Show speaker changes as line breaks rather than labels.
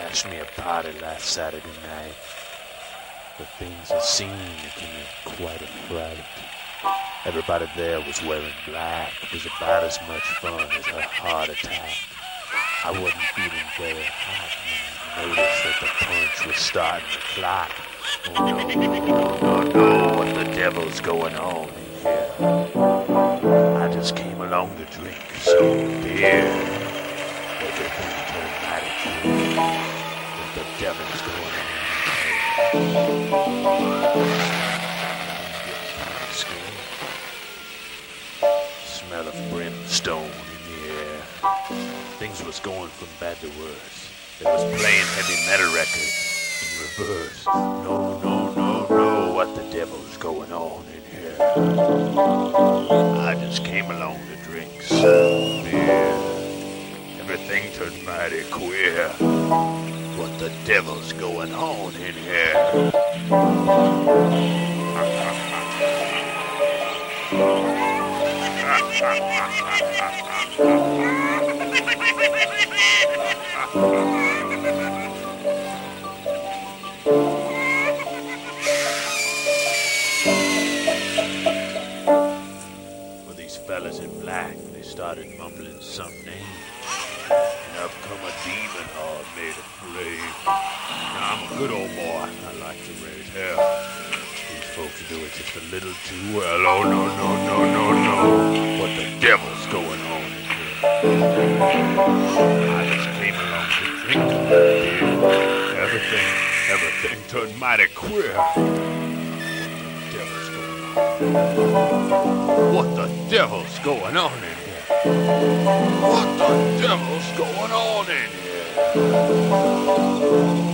crashed me a party last Saturday night. The things I seen gave me quite a fright. Everybody there was wearing black. It was about as much fun as a heart attack. I wasn't feeling very hot when I noticed that the punch was starting to clock. Oh no, no, no, no, what the devil's going on in here? I just came along to drink some beer. Everything turned mighty clear. What the devil's going on in here? Smell of brimstone in the air. Things was going from bad to worse. They was playing heavy metal records in reverse. No, no, no, no, what the devil's going on in here? I just came along to drink some beer. Everything turned mighty queer. What the devil's going on in here? Well, these fellas in black, they started mumbling some name. And up come a demon all made of flame. Now, I'm a good old boy. I like to raise hell. These folks do it just a little too well. Oh, no, no, no, no, no. What the devil's going on in here? I just came along to drink a beer. Everything turned mighty queer. What the devil's going on in here? What the devil's going on in here?